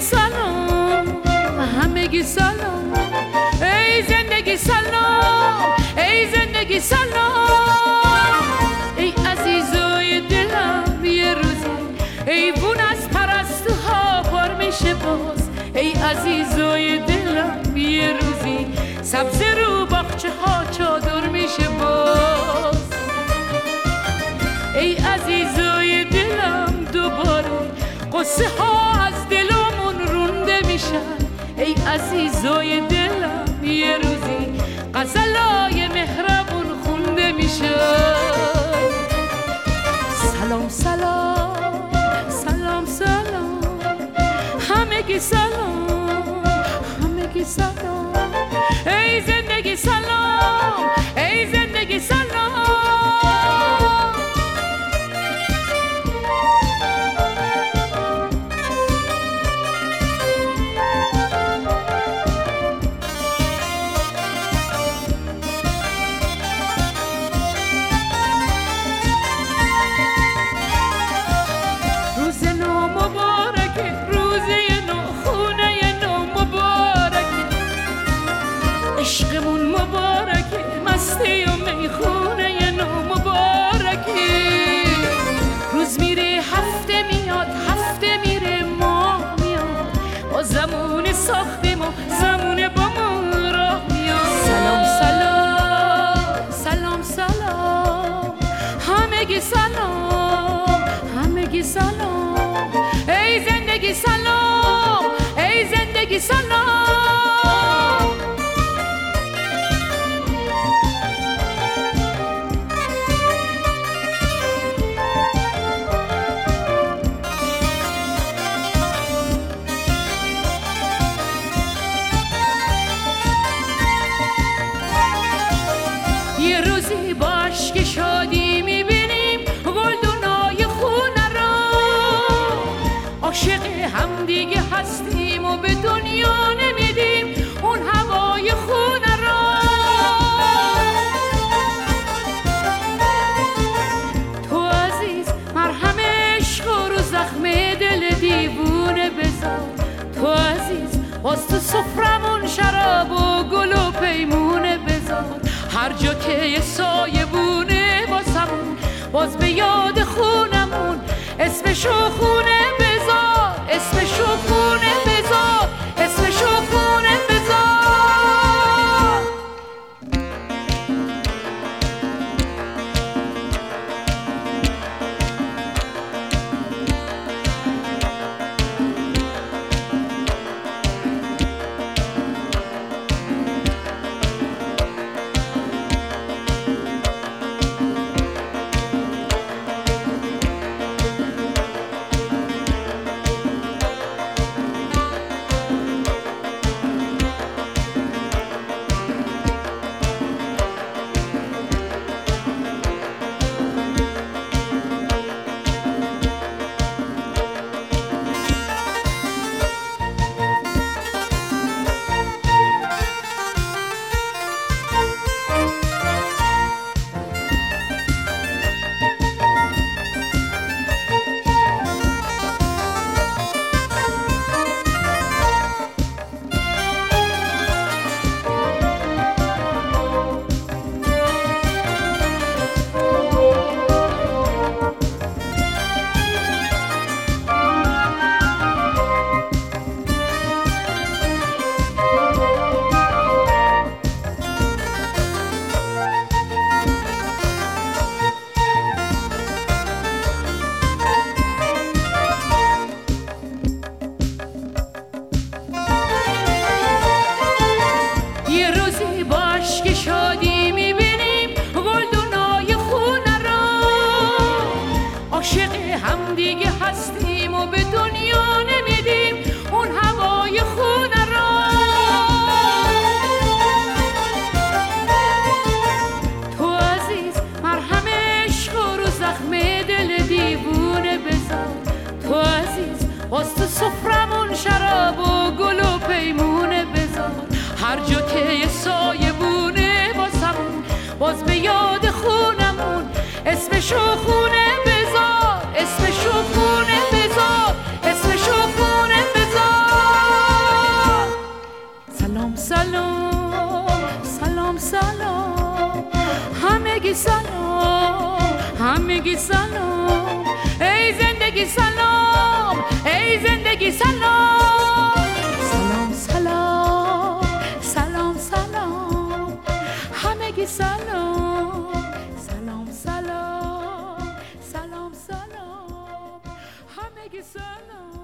سلام، همگی سلام. ای زندگی سلام، ای زندگی سلام. ای عزیزای دلم یه روزی ایوون از پرستوها پر میشه باز. ای عزیزای دلم یه روزی سبز رو باغچه ها چادر میشه باز. ای عزیزای دلم دوباره قصه ها از دلمون رونده میشن. ای عزیزای دلم یه روزی غزلای مهربون خونده میشن. سلام سلام سلام سلام، همگی سلام، همگی سلام. ای زندگی سلام، ای زندگی سلام. روز نو مبارکه، روزه نو، خونه نو مبارکه. عشقمون مبارکه، مستی و میخونه نو مبارکه. روز میره هفته میاد، هفته میره ماه میاد. با زمون ساختیم و زمون با ما راه میاد. سلام سلام سلام سلام، همگی سلام، همگی سلام. ای زندگی سلام، ای زندگی سلام. یه روزی با اشک شادی میبینیم گلدونای خونه را. عاشق همدیگه هستیم و به دنیا نمیدیم اون هوای خونه را. تو عزیز مرهم عشق رو زخم دل دیوونه بذار. تو عزیز باز تو سفرمون شراب و گل و پیمونه بذار. هر جا که یه سایه بونه واسمون باز به یاد خونمون اسمشو خونه بذار، اسمشو خونه بذار، اسمشو خونه بذار. باز تو سفرمون شراب و گل و پیمونه بذار. هر جا که یه سایه بونه واسمون باز به یاد خونمون اسمشو خونه بذار، اسمشو خونه بذار، اسمشو خونه بذار. زندگی سلام، ای زندگی سلام. سلام سلام سلام سلام، همگی سلام. سلام سلام سلام سلام، همگی سلام.